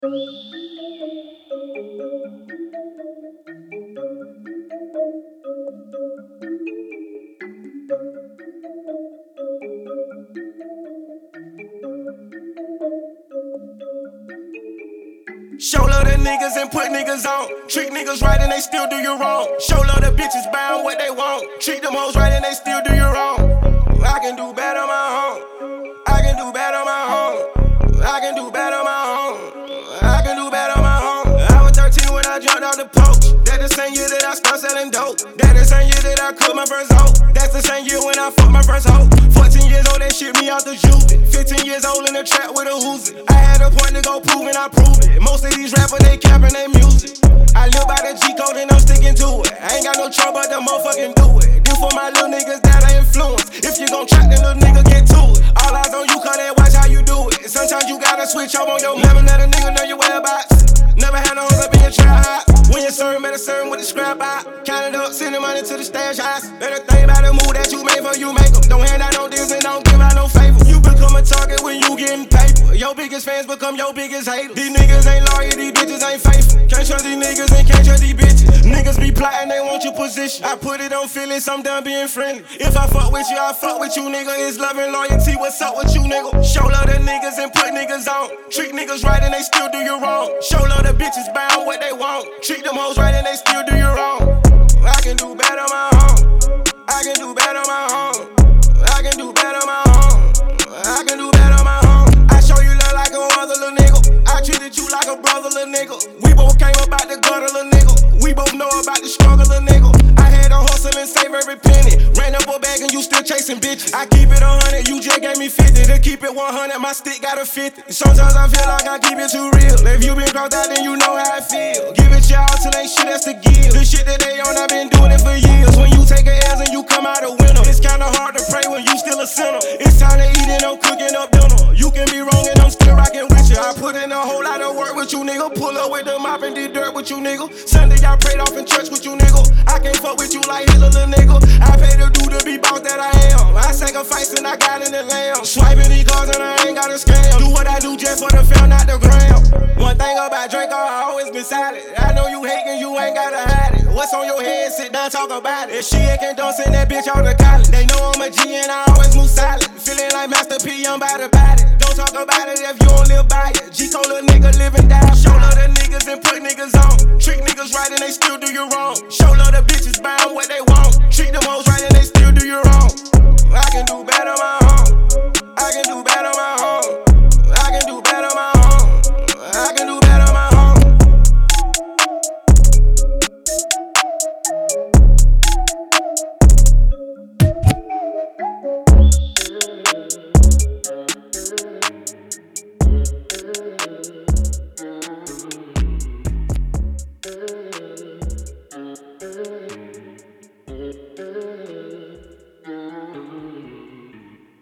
Show love the niggas and put niggas on. Treat niggas right and they still do you wrong. Show love the bitches bound what they want. Treat them hoes right and they still do you wrong. I can do better on my own. I can do better on my own. I can do better on my own. I can do better on my own. I was 13 when I jumped out the poach. That's the same year that I started selling dope. That's the same year that I cooked my first hoe. That's the same year when I fucked my first hoe. 14 years old, they shipped me out the Juvie. 15 years old in the trap with a Uzi. I had a point to go prove and I proved it. Most of these rappers, they capping they music. I live by the G code and I'm sticking to it. I ain't got no trouble, the motherfucking do it. Do for my little niggas that I influence. If you gon' track, then little nigga get to it. All eyes on you, cause they watch how you do it. Sometimes you gotta switch up on your. Never let a nigga know your whereabouts. Never had no hoes up in your trap hot. When you serve, better serve with the scrap out. Count it up, send the money to the stash house. Better think about the move that you made for you make them. Don't hand out no deals and don't give out no favor. You become a target when you getting paper. Your biggest fans become your biggest haters. These niggas ain't loyal, these bitches ain't faithful. Can't trust these niggas and can't trust these bitches. Niggas be plotting, they want your position. I put it on feelings, I'm done being friendly. If I fuck with you, I fuck with you, nigga. It's love and loyalty, what's up with you, nigga? Show love the niggas and put niggas on. Treat niggas right and they still do you wrong. Show love the bitches bound what they want. Treat them hoes right and they still do you wrong. I can do better on my own. I can do better on my own. I can do better on my own. I can do better on my own. I show you love like a mother, little nigga. I treated you like a brother, little nigga. We both came about the gutter, little nigga. We both know about the struggle, little nigga. I had to hustle and save every penny. Ran up a bag and you still chasing bitches. I keep it 100, you just gave me 50. To keep it 100, my stick got a 50. Sometimes I feel like I keep it too real. If you been crossed out, then you know how I feel. Give it y'all till ain't shit else to give. The shit that they on, I've been doing it for years. When you take a L's and you come out a winner, it's kinda hard to pray when you still a sinner. It's time to eat and I'm cooking up dinner. You can be wrong and I'm still rocking with you. I put in a whole lot of work with you, nigga. Pull up with the mop and did dirt with you, nigga. Sunday I prayed off in church with you, nigga. I can't fuck with you like Hitler, little nigga. I pay the dude to be boss that I am. I sacrifice and I got in the lamb. Swiping these cars and I ain't got a scam. Do what I do just for the fam, not the gram. One thing about Draco, I always been silent. I know you hatin', you ain't gotta hide it. What's on your head, sit down, talk about it. If she can't don't send that bitch out to college. They know I'm a G and I always move silent. Feeling like Master P, I'm about to bite it. Don't talk about it if you don't live by it. G-Cole, little nigga, living down. Show love the niggas and put niggas on. Treat niggas right and they still do you wrong. Show love the bitches bound what they want.